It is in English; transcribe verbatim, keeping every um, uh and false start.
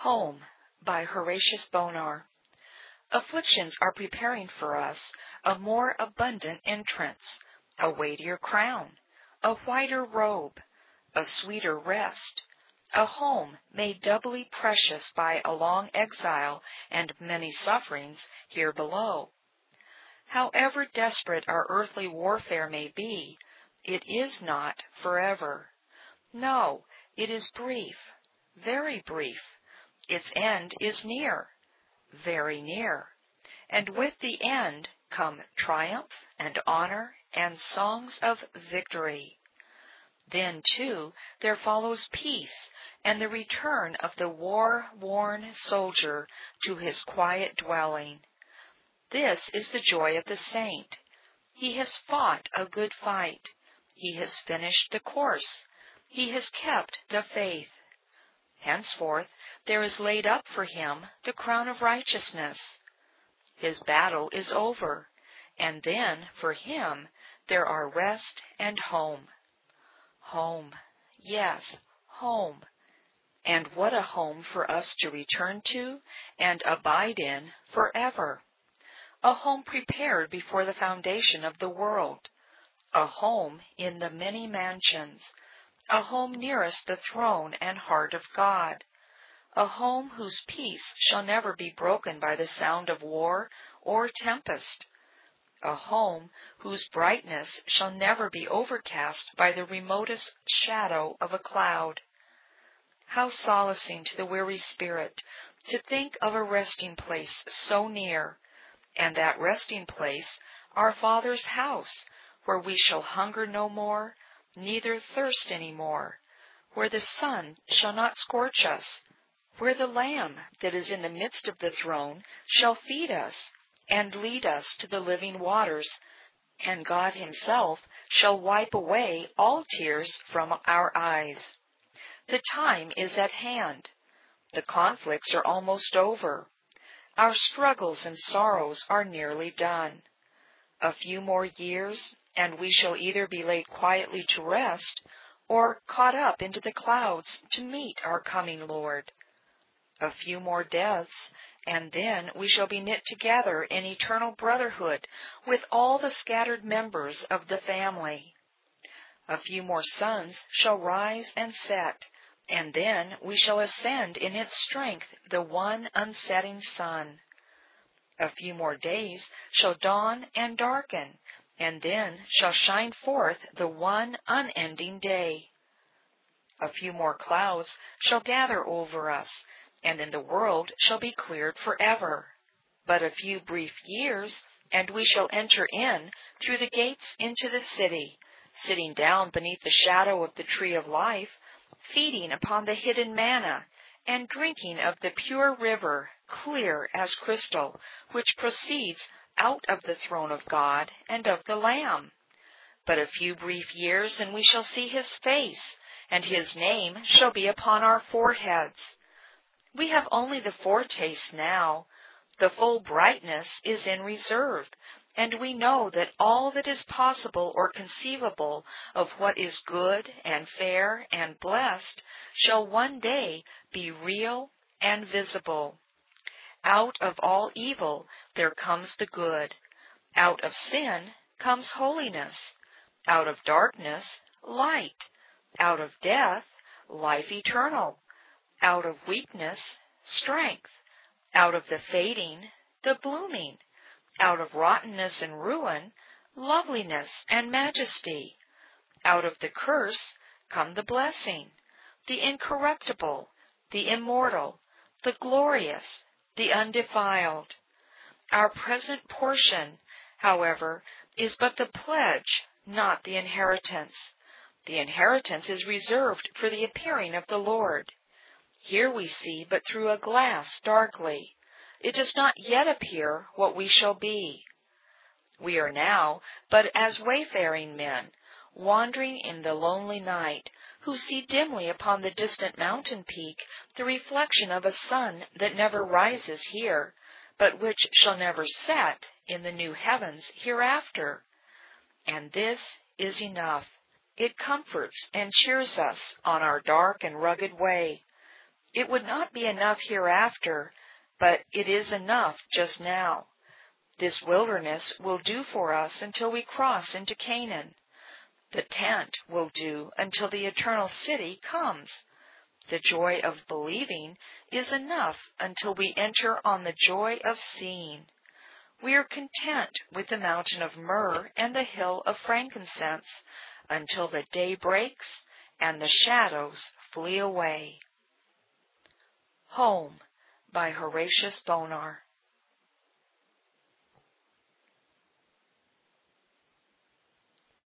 Home by Horatius Bonar. Afflictions are preparing for us a more abundant entrance, a weightier crown, a whiter robe, a sweeter rest, a home made doubly precious by a long exile and many sufferings here below. However desperate our earthly warfare may be, it is not forever. No, it is brief, very brief. Its end is near, very near, and with the end come triumph and honor and songs of victory. Then, too, there follows peace and the return of the war-worn soldier to his quiet dwelling. This is the joy of the saint. He has fought a good fight. He has finished the course. He has kept the faith. Henceforth there is laid up for him the crown of righteousness. His battle is over, and then for him there are rest and home. Home, yes, home. And what a home for us to return to and abide in forever. A home prepared before the foundation of the world. A home in the many mansions. A home nearest the throne and heart of God. A home whose peace shall never be broken by the sound of war or tempest. A home whose brightness shall never be overcast by the remotest shadow of a cloud. How solacing to the weary spirit to think of a resting place so near, and that resting place our Father's house, where we shall hunger no more, neither thirst any more, where the sun shall not scorch us, where the Lamb that is in the midst of the throne shall feed us and lead us to the living waters, and God himself shall wipe away all tears from our eyes. The time is at hand. The conflicts are almost over. Our struggles and sorrows are nearly done. A few more years, and we shall either be laid quietly to rest, or caught up into the clouds to meet our coming Lord. A few more deaths, and then we shall be knit together in eternal brotherhood with all the scattered members of the family. A few more suns shall rise and set, and then we shall ascend in its strength the one unsetting sun. A few more days shall dawn and darken, and then shall shine forth the one unending day. A few more clouds shall gather over us, and then the world shall be cleared forever. But a few brief years, and we shall enter in through the gates into the city, sitting down beneath the shadow of the tree of life, feeding upon the hidden manna, and drinking of the pure river, clear as crystal, which proceeds out of the throne of God and of the Lamb. But a few brief years, and we shall see his face, and his name shall be upon our foreheads. We have only the foretaste now. The full brightness is in reserve, and we know that all that is possible or conceivable of what is good and fair and blessed shall one day be real and visible. Out of all evil there comes the good. Out of sin comes holiness. Out of darkness, light. Out of death, life eternal. Out of weakness, strength. Out of the fading, the blooming. Out of rottenness and ruin, loveliness and majesty. Out of the curse come the blessing, the incorruptible, the immortal, the glorious, the undefiled. Our present portion, however, is but the pledge, not the inheritance. The inheritance is reserved for the appearing of the Lord. Here we see but through a glass darkly. It does not yet appear what we shall be. We are now but as wayfaring men, wandering in the lonely night, who see dimly upon the distant mountain peak the reflection of a sun that never rises here, but which shall never set in the new heavens hereafter. And this is enough. It comforts and cheers us on our dark and rugged way. It would not be enough hereafter, but it is enough just now. This wilderness will do for us until we cross into Canaan. The tent will do until the eternal city comes. The joy of believing is enough until we enter on the joy of seeing. We are content with the mountain of myrrh and the hill of frankincense until the day breaks and the shadows flee away. Home by Horatius Bonar.